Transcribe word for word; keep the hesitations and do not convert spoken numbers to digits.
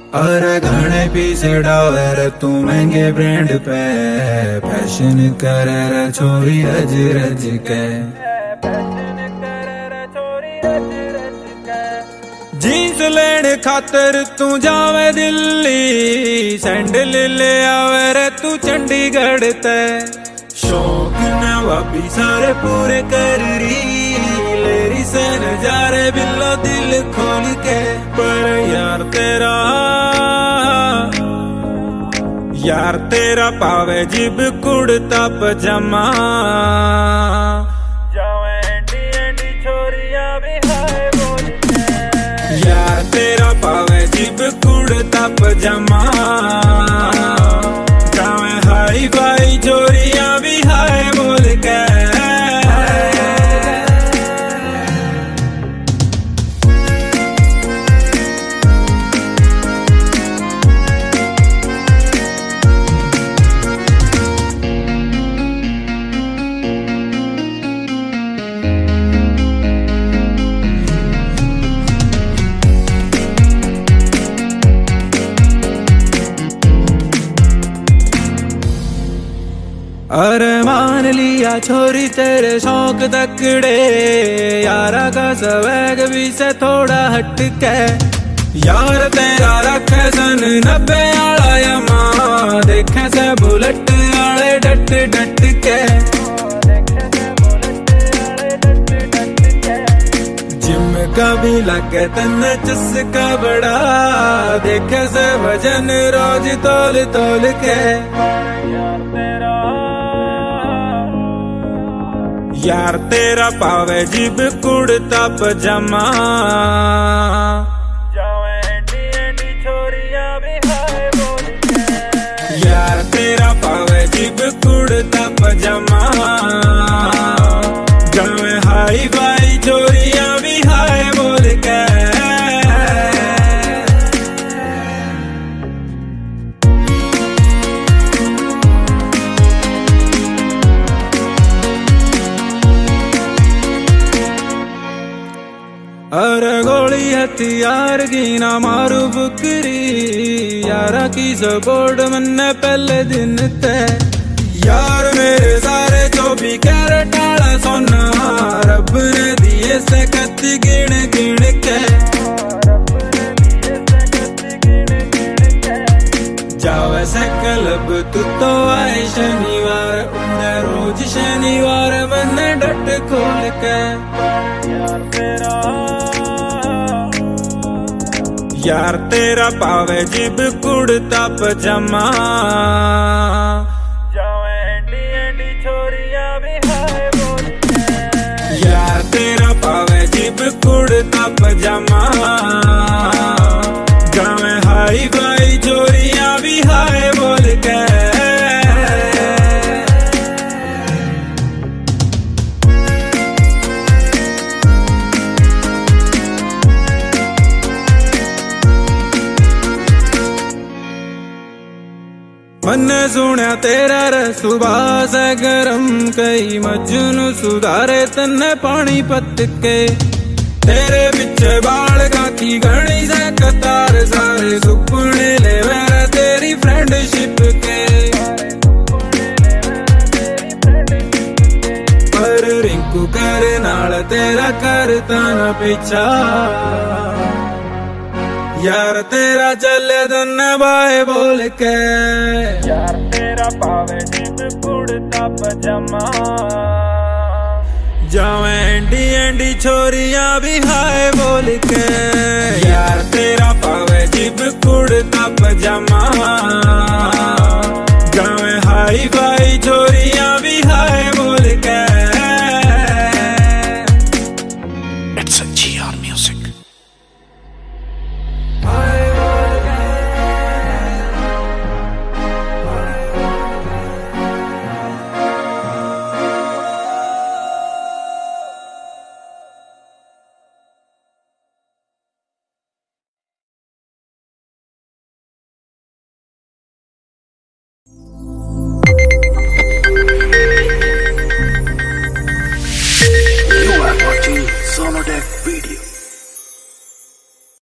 अरे घने पीछे डावर तू महंगे ब्रांड पे फैशन करे रे छोरी रज रज के जींस लेने खातर तू जावे दिल्ली सैंडल ले आवे रे तू चंडीगढ़ ते शौक नवाबी सारे पूरे कर रही लेरी से नजारे बिल्लो दिल खोल के पर यार तेरा यार तेरा पावे जिब कुड़ता पजामा जावे एंडी एंडी छोरिया भी हाय बोल के यार तेरा पावे जिब कुड़ता पजामा जावे हाई फाई छोरिया भी हाय बोल के अरे मान लिया छोरी तेरे शौक तकड़े यारा का स्वैग भी से थोड़ा हटके यार तेरा रखे सन नब्बे आला यमा देखे से बुलेट आले डट डट के जिम का भी लगे तन चस्का बड़ा देखे से वजन रोज तोल तोल के यार तेरा पावे जिब कुड़ता पजामा जावे एंडी एंडी छोरिया भी हाय बोल के यार तेरा पावे जिब कुड़ता पजामा जावे हाई फाई छोरिया भी हाय बोल के अरे गोली हथियार की ना मारू बुकरी यारा की सपोर्ट मन्ने पहले दिन ते यार मेरे सारे जो भी कैरेट आला सोना रब ने दिए से कत्ती गिण गिण के जावे से क्लब तू तो आए शनिवार उन्हें रोज शनिवार मन्ने डट खोल के यार तेरा यार तेरा पावे जिब कुड़ता पजामा जावे एंडी एंडी छोरिया भी हाय बोल के यार तेरा पावे जिब कुड़ता पजामा जावे हाई फाई छोरिया भी हाय बोल के मन्ने सुना तेरा रसुबा से गरम कई मजनू सुधारे तन्ने पानी पत के तेरे पिछे बाल गाती घनी से कतार सारे सुपने ले मेरा तेरी फ्रेंडशिप के पर रिंकू कर नाल तेरा करता न पीछा यार तेरा चले धन बाय बोल के यार तेरा पावे जिब कुड़ता पजामा जावे एंडी एंडी छोरिया भी हाय बोल के यार तेरा पावे जिब कुड़ता पजामा।